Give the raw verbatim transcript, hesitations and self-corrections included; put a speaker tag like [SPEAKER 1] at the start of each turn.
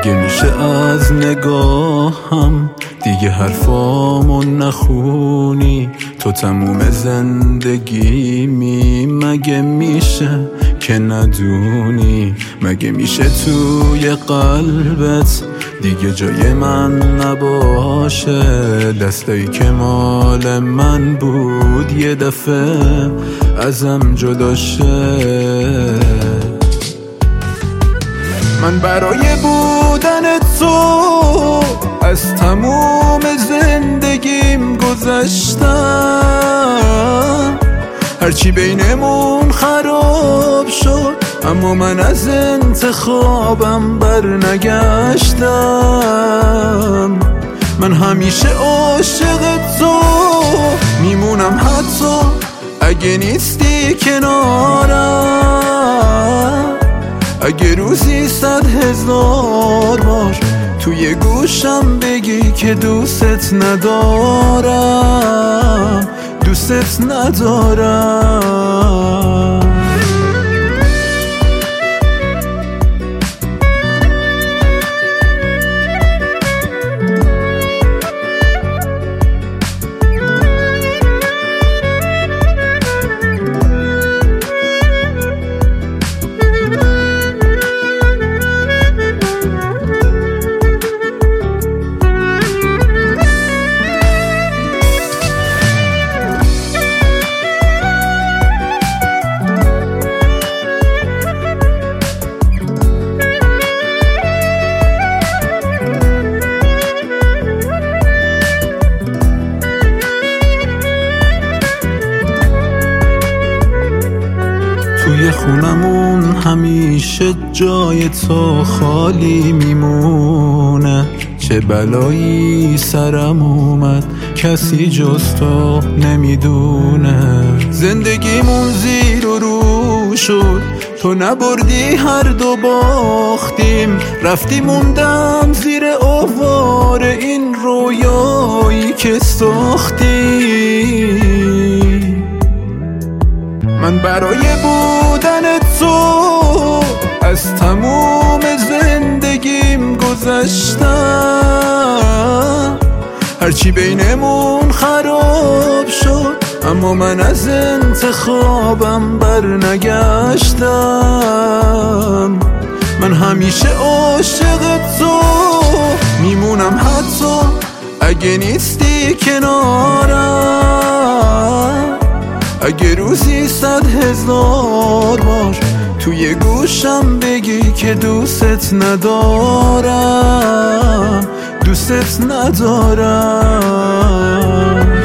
[SPEAKER 1] اگه میشه از نگاهم دیگه حرفامو نخونی، تو تموم زندگیمی. مگه میشه که ندونی؟ مگه میشه توی قلبت دیگه جای من نباشه؟ دستایی که مال من بود یه دفعه ازم جدا شه. من برای بودن تو از تموم زندگیم گذشتم، هرچی بینمون خراب شد اما من از انتخابم بر نگشتم. من همیشه عاشق تو میمونم حتی اگه نیستی کنارم. اگه روزی صد هزار بار توی گوشم بگی که دوست ندارم، دوست ندارم. توی خونمون همیشه جای تو خالی میمونه. چه بلایی سرم اومد کسی جز تو نمیدونه. زندگیمون زیر و رو شد، تو نبردی هر دو باختیم. رفتی موندم زیر آوار این رویایی که ساختی. من برای بودن تو از تموم زندگیم گذشتم، هرچی بینمون خراب شد اما من از انتخابم بر نگشتم. من همیشه عاشق تو میمونم حتی اگه نیستی کنارم. اگه روزی صد هزار بار توی گوشم بگی که دوست ندارم، دوست ندارم.